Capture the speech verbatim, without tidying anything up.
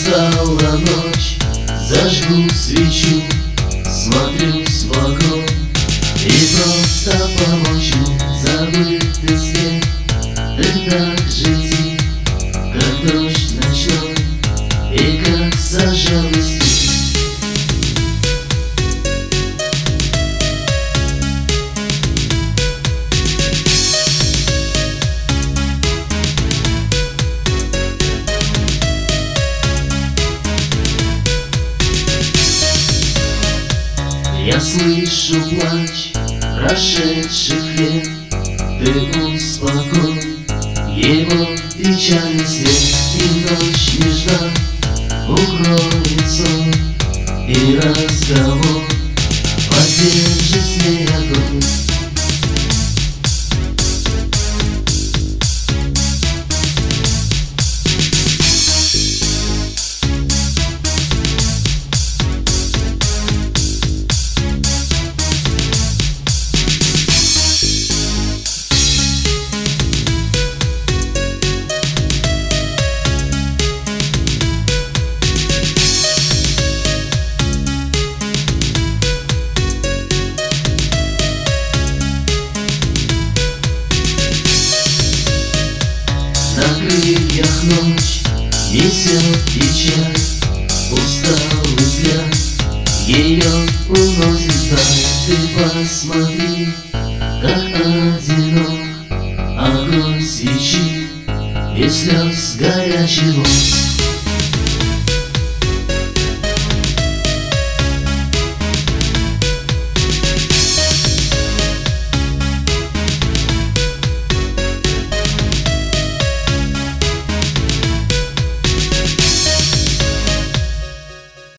Настала ночь, зажгу свечу, смотрюсь в огонь и просто помолчу. Забытый свет, ты так же тих, как дождь ночной и как зажженный свет. Я слышу плач прошедших лет, ты успокой его печальный свет. И ночь нежна укроет сон, и разговор поддержит с ней огонь. На крыльях ночь несет печаль, усталый взгляд ее уносит вдаль. Ты посмотри, как одинок огонь свечи, без слез горячий лук.